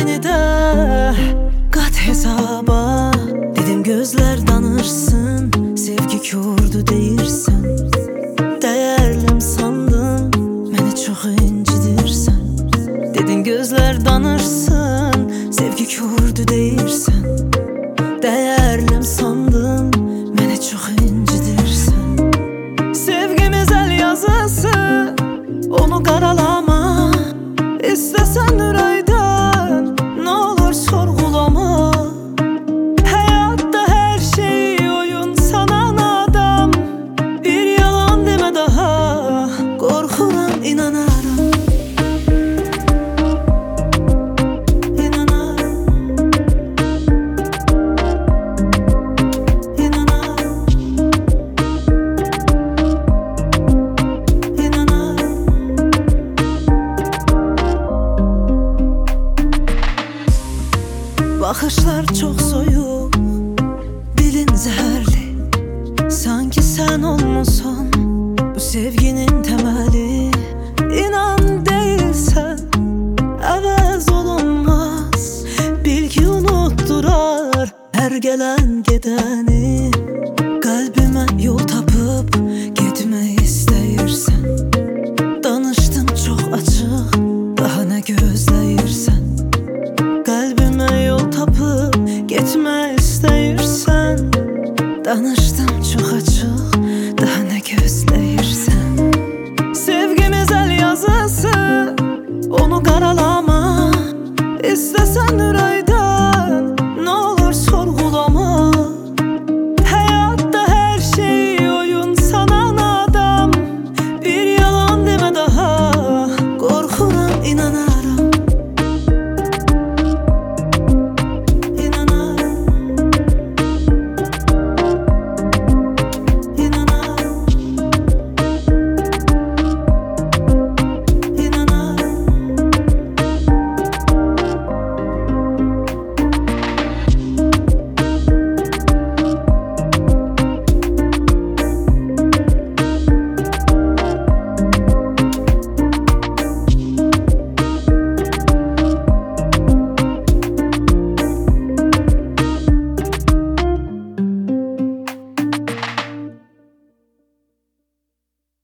beni de kat hesaba. Dedim gözler danırsın, sevgi kurdu deyirsən. Değerlim sandım, beni çok incidirsən. Dedin gözler danırsın, sevgi kurdu deyirsən. Değerlim sandım, beni çok incidirsən. Sevgimiz el yazısı, onu qaralama. İstesen ürəkdən, ne olur sorgulama. Hayatta her şey oyun sanan adam. Bir yalan deme daha, korkuram inanarım. Bakışlar çok soyuq, dilin zəhərli. Sanki sen olmusan bu sevginin temeli. İnan değilsen əvəz olunmaz. Bil ki unutturar her gelen gedəni.